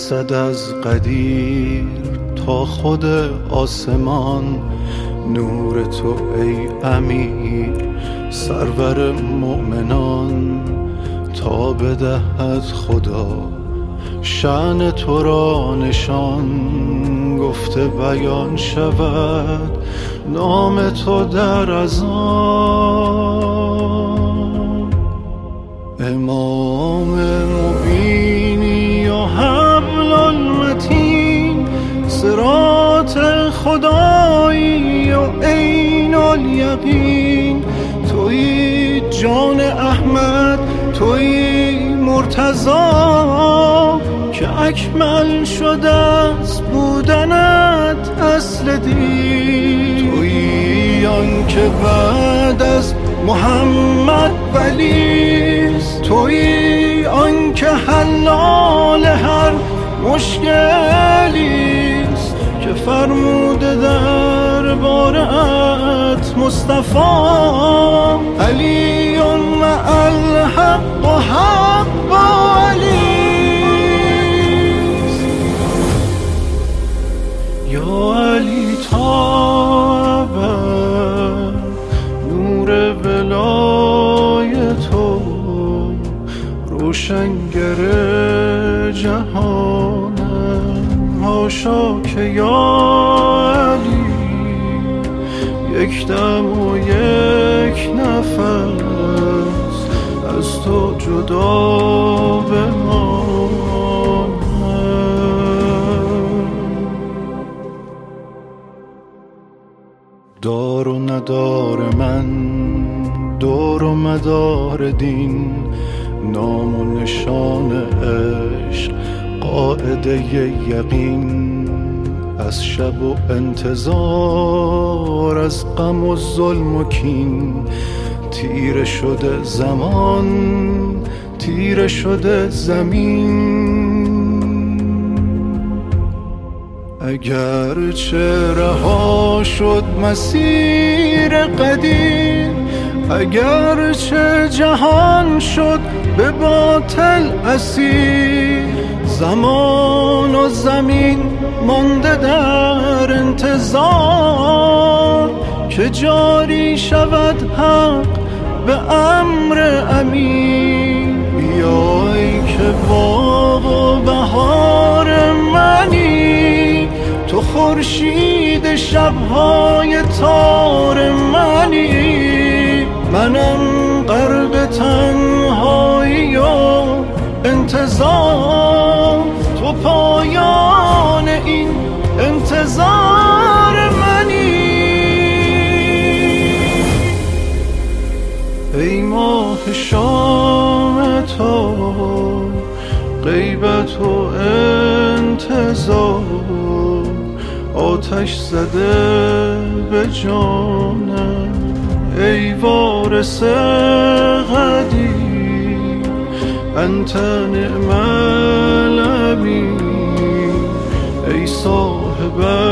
رسد از قدیر تا خود آسمان نور تو ای امیر سرور مؤمنان، تا بدهد خدا شأن تو را نشان، گفته بیان شود نام تو در اذان. امام مبینی و حبل المتین، صراط خدایی و عین الیقین، تویی جان احمد تویی مرتضی، که اکمل شده از بودنت اصل دین. تویی آن که بعد از محمد ولیست، تویی آن که حلال هر مشکلیست، که فرموده در بارت مصطفی علی مع الحق و حق علیست. یا علی تا ابد نور ولایتو، روشنگر جهانم حاشا که یا علی یک دم و یک نفس از تو جدا بمانم. دار و ندار من دور و مدار دین، نام و نشان عشق قاعده یقین، از شب و انتظار از غم و ظلم و کین، تیره شده زمان تیره شده زمین. اگر چه رها شد مسیر قدیم، اگر چه جهان شد به باطل اسیر، زمان و زمین مانده در انتظار، که جاری شود حق به امر امین. بیای که باغ و بهار منی، تو خورشید شبهای تار منی، منم غرق تنهایی و انتظار، تو پایان این انتظار منی. ای ماه شام تو غیبت و انتظار، آتش زده به جانم ای وارث قدیم، انت نعم الامین ای صاحب